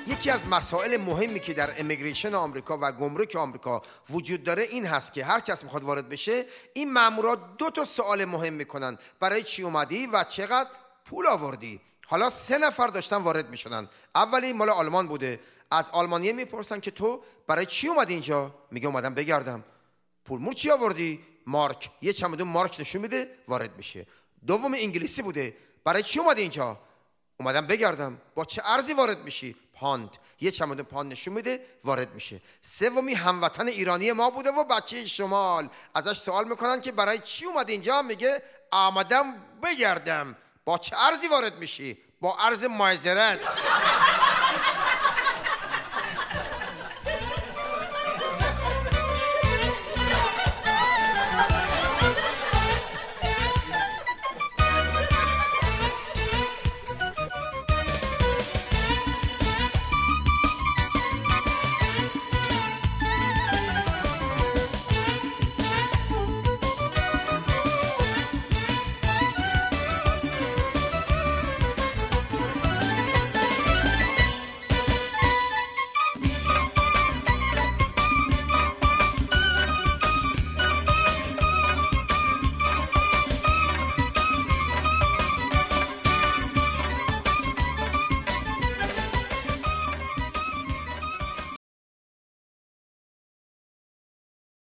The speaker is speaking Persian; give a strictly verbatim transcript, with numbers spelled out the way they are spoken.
یکی از مسائل مهمی که در امیگریشن آمریکا و گمرک آمریکا وجود داره این هست که هر کس میخواد وارد بشه این مامورا دو تا سوال مهم میکنن: برای چی اومدی و چقدر پول آوردی. حالا سه نفر داشتن وارد میشدن. اولی مال آلمان بوده. از آلمانیه میپرسن که تو برای چی اومدی اینجا؟ میگه اومدم بگردم. پول مول چی آوردی؟ مارک. یه چمدون مارک نشون میده، وارد میشه. دوم انگلیسی بوده. برای چی اومدی اینجا؟ اومدم بگردم. با چه ارزی وارد میشی؟ پاند. یه چمدون پاند نشون میده، وارد میشه. سومی هموطن ایرانی ما بوده و بچه شمال. ازش سوال میکنن که برای چی اومدی اینجا؟ میگه آمدم بگردم. با چه ارزی وارد میشی؟ با ارز معذرت.